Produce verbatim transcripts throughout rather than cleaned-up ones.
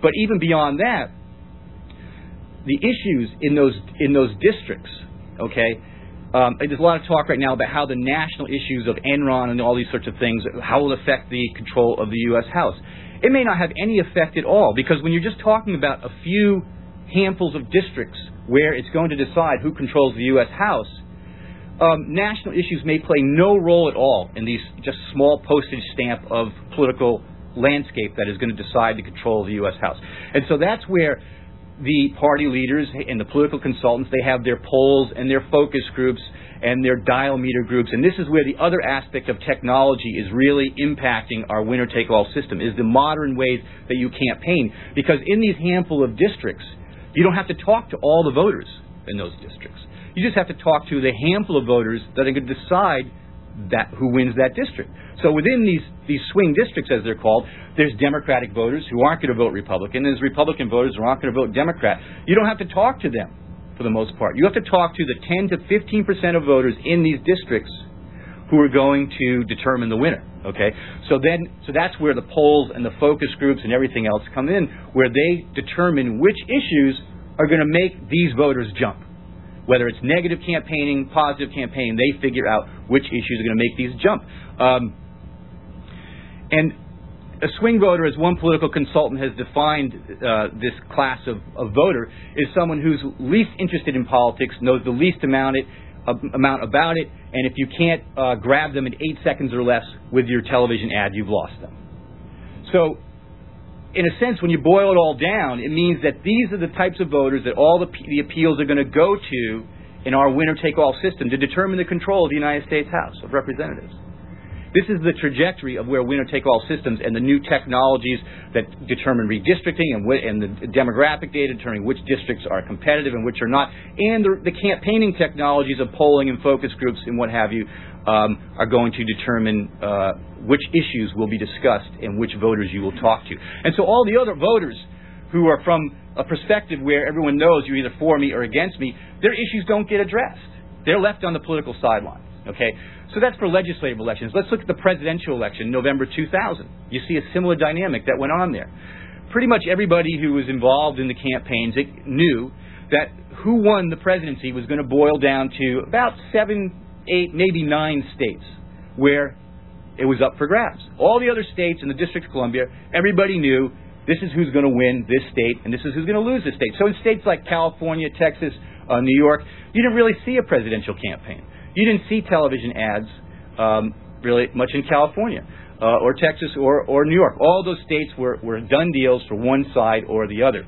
But even beyond that, the issues in those in those districts, okay, um, there's a lot of talk right now about how the national issues of Enron and all these sorts of things, how will it affect the control of the U S House. It may not have any effect at all, because when you're just talking about a few handfuls of districts where it's going to decide who controls the U S House, um, national issues may play no role at all in these just small postage stamp of political landscape that is going to decide the control of the U S House. And so that's where the party leaders and the political consultants, they have their polls and their focus groups and their dial meter groups. And this is where the other aspect of technology is really impacting our winner-take-all system, is the modern ways that you campaign. Because in these handful of districts, you don't have to talk to all the voters in those districts. You just have to talk to the handful of voters that are going to decide that who wins that district. So within these, these swing districts, as they're called, there's Democratic voters who aren't going to vote Republican, and there's Republican voters who aren't going to vote Democrat. You don't have to talk to them, for the most part. You have to talk to the ten to fifteen percent of voters in these districts who are going to determine the winner. Okay, so then, so that's where the polls and the focus groups and everything else come in, where they determine which issues are going to make these voters jump. Whether it's negative campaigning, positive campaigning, they figure out which issues are going to make these jump. Um, and a swing voter, as one political consultant has defined uh, this class of, of voter, is someone who's least interested in politics, knows the least amount, it, uh, amount about it, and if you can't uh, grab them in eight seconds or less with your television ad, you've lost them. So, in a sense, when you boil it all down, it means that these are the types of voters that all the, the appeals are going to go to in our winner-take-all system to determine the control of the United States House of Representatives. This is the trajectory of where winner-take-all systems and the new technologies that determine redistricting and, wh- and the demographic data determining which districts are competitive and which are not, and the, the campaigning technologies of polling and focus groups and what have you um, are going to determine uh, which issues will be discussed and which voters you will talk to. And so all the other voters who are from a perspective where everyone knows you're either for me or against me, their issues don't get addressed. They're left on the political sidelines. Okay, so that's for legislative elections. Let's look at the presidential election, November two thousand. You see a similar dynamic that went on there. Pretty much everybody who was involved in the campaigns knew that who won the presidency was going to boil down to about seven, eight, maybe nine states where it was up for grabs. All the other states in the District of Columbia, everybody knew this is who's going to win this state and this is who's going to lose this state. So in states like California, Texas, uh, New York, you didn't really see a presidential campaign. You didn't see television ads um, really much in California uh, or Texas or, or New York. All those states were, were done deals for one side or the other.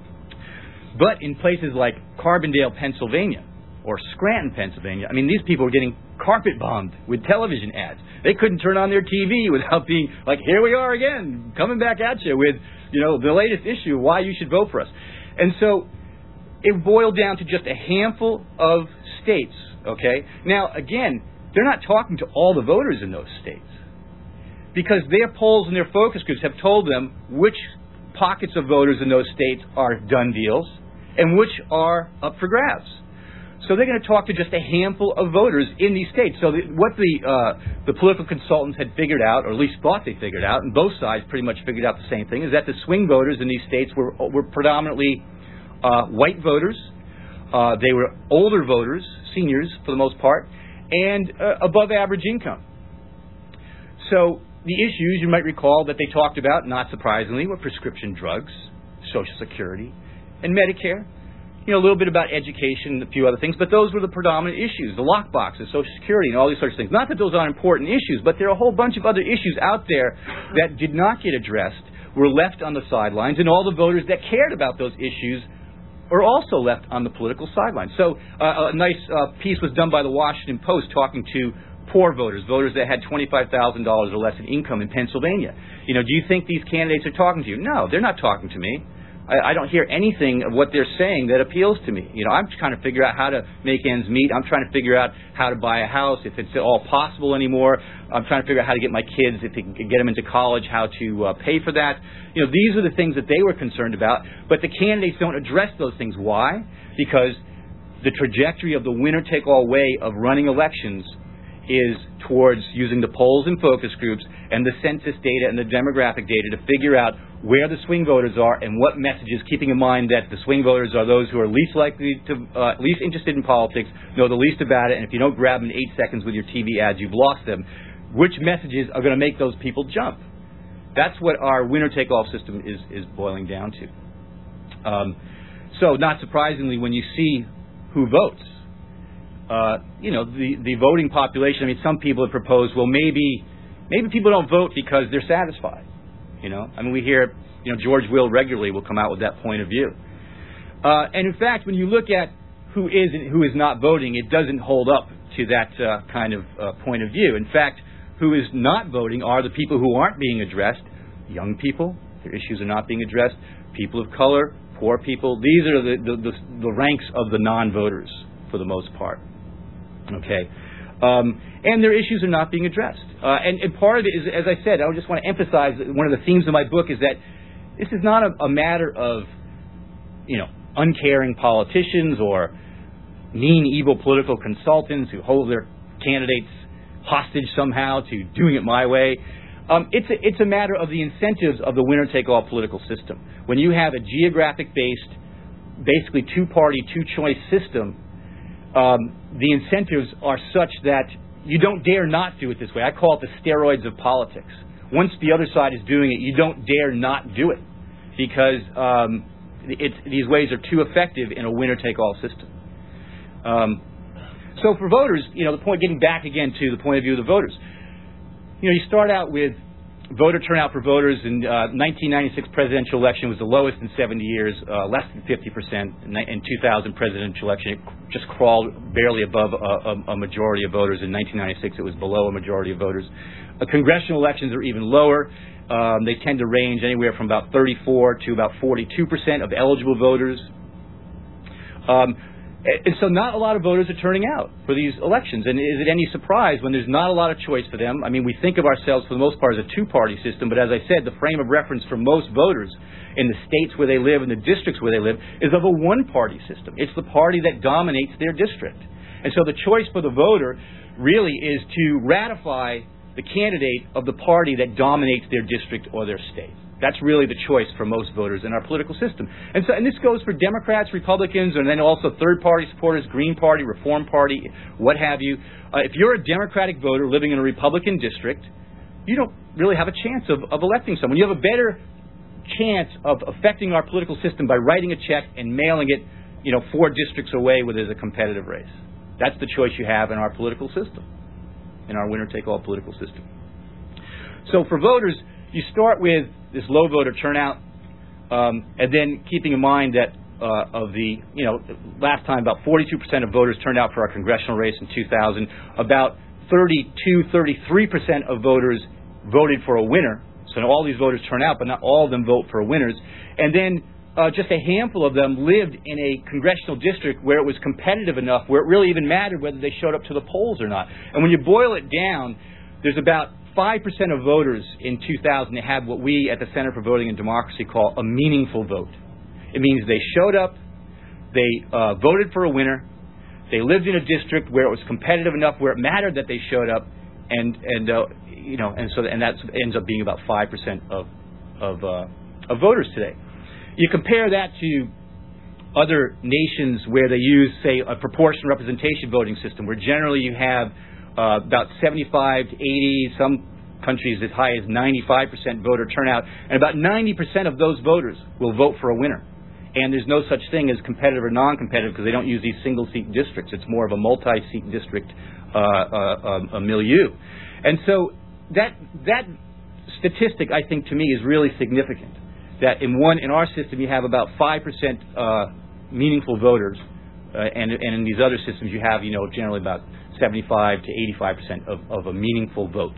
But in places like Carbondale, Pennsylvania, or Scranton, Pennsylvania, I mean, these people were getting carpet bombed with television ads. They couldn't turn on their T V without being like, here we are again, coming back at you with, you know, the latest issue of why you should vote for us. And so it boiled down to just a handful of states. Okay? Now, again, they're not talking to all the voters in those states, because their polls and their focus groups have told them which pockets of voters in those states are done deals and which are up for grabs. So they're going to talk to just a handful of voters in these states. So the, what the uh, the political consultants had figured out, or at least thought they figured out, and both sides pretty much figured out the same thing, is that the swing voters in these states were were predominantly uh, white voters. Uh, they were older voters, seniors for the most part, and uh, above average income. So the issues, you might recall, that they talked about, not surprisingly, were prescription drugs, Social Security, and Medicare. You know, a little bit about education and a few other things, but those were the predominant issues, the lockboxes, Social Security, and all these sorts of things. Not that those aren't important issues, but there are a whole bunch of other issues out there that did not get addressed, were left on the sidelines, and all the voters that cared about those issues are also left on the political sidelines. So uh, a nice uh, piece was done by the Washington Post talking to poor voters, voters that had twenty-five thousand dollars or less in income in Pennsylvania. You know, do you think these candidates are talking to you? No, they're not talking to me. I, I don't hear anything of what they're saying that appeals to me. You know, I'm trying to figure out how to make ends meet. I'm trying to figure out how to buy a house, if it's all possible anymore. I'm trying to figure out how to get my kids, if they can get them into college, how to uh, pay for that. You know, these are the things that they were concerned about, but the candidates don't address those things. Why? Because the trajectory of the winner-take-all way of running elections is towards using the polls and focus groups and the census data and the demographic data to figure out where the swing voters are and what messages, keeping in mind that the swing voters are those who are least likely to, uh, least interested in politics, know the least about it, and if you don't grab them in eight seconds with your T V ads, you've lost them. Which messages are going to make those people jump? That's what our winner-take-all system is, is boiling down to. Um, so, not surprisingly, when you see who votes, uh, you know, the, the voting population, I mean, some people have proposed, well, maybe, maybe people don't vote because they're satisfied. You know, I mean, we hear, you know, George Will regularly will come out with that point of view. Uh, and in fact, when you look at who is and who is not voting, it doesn't hold up to that uh, kind of uh, point of view. In fact, who is not voting are the people who aren't being addressed. Young people, their issues are not being addressed. People of color, poor people. These are the, the, the, the ranks of the non-voters for the most part. Okay. Um, and their issues are not being addressed. Uh, and, and part of it is, as I said, I just want to emphasize that one of the themes of my book is that this is not a, a matter of, you know, uncaring politicians or mean, evil political consultants who hold their candidates hostage somehow to doing it my way. Um, it's, a, it's a matter of the incentives of the winner-take-all political system. When you have a geographic-based, basically two-party, two-choice system, Um, the incentives are such that you don't dare not do it this way. I call it the steroids of politics. Once the other side is doing it, you don't dare not do it because um, it's, these ways are too effective in a winner-take-all system. Um, so for voters, you know, the point, getting back again to the point of view of the voters, you know, you start out with voter turnout for voters in uh, nineteen ninety-six presidential election was the lowest in seventy years, uh, less than fifty percent. In two thousand presidential election, it just crawled barely above a, a, a majority of voters. In nineteen ninety-six, it was below a majority of voters. Uh, congressional elections are even lower. Um, they tend to range anywhere from about thirty-four to about forty-two percent of eligible voters. Um, And so not a lot of voters are turning out for these elections. And is it any surprise when there's not a lot of choice for them? I mean, we think of ourselves for the most part as a two-party system, but as I said, the frame of reference for most voters in the states where they live and the districts where they live is of a one-party system. It's the party that dominates their district. And so the choice for the voter really is to ratify the candidate of the party that dominates their district or their state. That's really the choice for most voters in our political system. And so, and this goes for Democrats, Republicans, and then also third-party supporters, Green Party, Reform Party, what have you. Uh, if you're a Democratic voter living in a Republican district, you don't really have a chance of, of electing someone. You have a better chance of affecting our political system by writing a check and mailing it, you know, four districts away where there's a competitive race. That's the choice you have in our political system, in our winner-take-all political system. So for voters, you start with this low voter turnout, um, and then keeping in mind that uh, of the, you know, last time about forty-two percent of voters turned out for our congressional race in two thousand. About thirty-two, thirty-three percent of voters voted for a winner. So all these voters turn out, but not all of them vote for winners. And then uh, just a handful of them lived in a congressional district where it was competitive enough, where it really even mattered whether they showed up to the polls or not. And when you boil it down, there's about five percent of voters in two thousand that had what we at the Center for Voting and Democracy call a meaningful vote. It means they showed up, they uh, voted for a winner, they lived in a district where it was competitive enough, where it mattered that they showed up, and and uh, you know, and so and that ends up being about five percent of of uh, of voters today. You compare that to other nations where they use, say, a proportional representation voting system, where generally you have Uh, about seventy-five to eighty, some countries as high as ninety-five percent voter turnout, and about ninety percent of those voters will vote for a winner. And there's no such thing as competitive or non-competitive because they don't use these single-seat districts. It's more of a multi-seat district uh, uh, a milieu. And so that that statistic, I think, to me, is really significant. That in one in our system you have about five percent uh, meaningful voters, uh, and and in these other systems you have, you know, generally about seventy-five to eighty-five percent of, of a meaningful vote.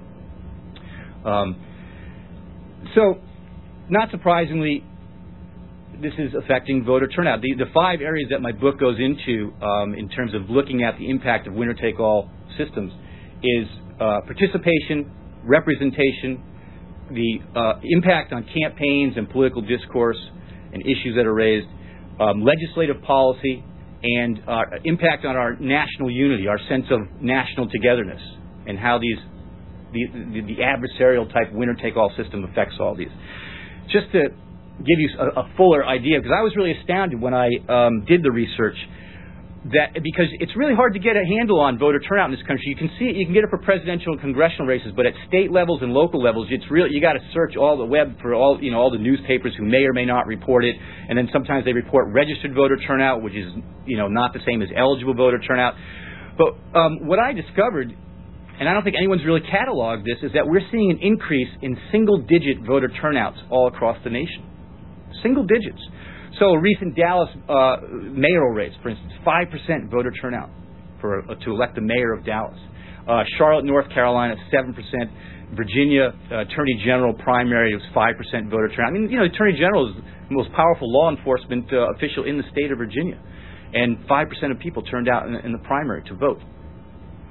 Um, so, not surprisingly, this is affecting voter turnout. The, the five areas that my book goes into um, in terms of looking at the impact of winner-take-all systems is uh, participation, representation, the uh, impact on campaigns and political discourse and issues that are raised, um, legislative policy, and uh, impact on our national unity, our sense of national togetherness, and how these the, the, the adversarial type winner-take-all system affects all these. just to give you a, a fuller idea, because I was really astounded when I um, did the research, that because it's really hard to get a handle on voter turnout in this country. You can see it, you can get it for presidential and congressional races, but at state levels and local levels, it's really, you got to search all the web for all, you know, all the newspapers who may or may not report it, and then sometimes they report registered voter turnout, which is, you know, not the same as eligible voter turnout. But um, what I discovered, and I don't think anyone's really cataloged this, is that we're seeing an increase in single-digit voter turnouts all across the nation. Single digits. So a recent Dallas uh, mayoral race, for instance, five percent voter turnout for a, to elect the mayor of Dallas. Uh, Charlotte, North Carolina, seven percent. Virginia uh, Attorney General primary was five percent voter turnout. I mean, you know, the Attorney General is the most powerful law enforcement uh, official in the state of Virginia. And five percent of people turned out in, in the primary to vote.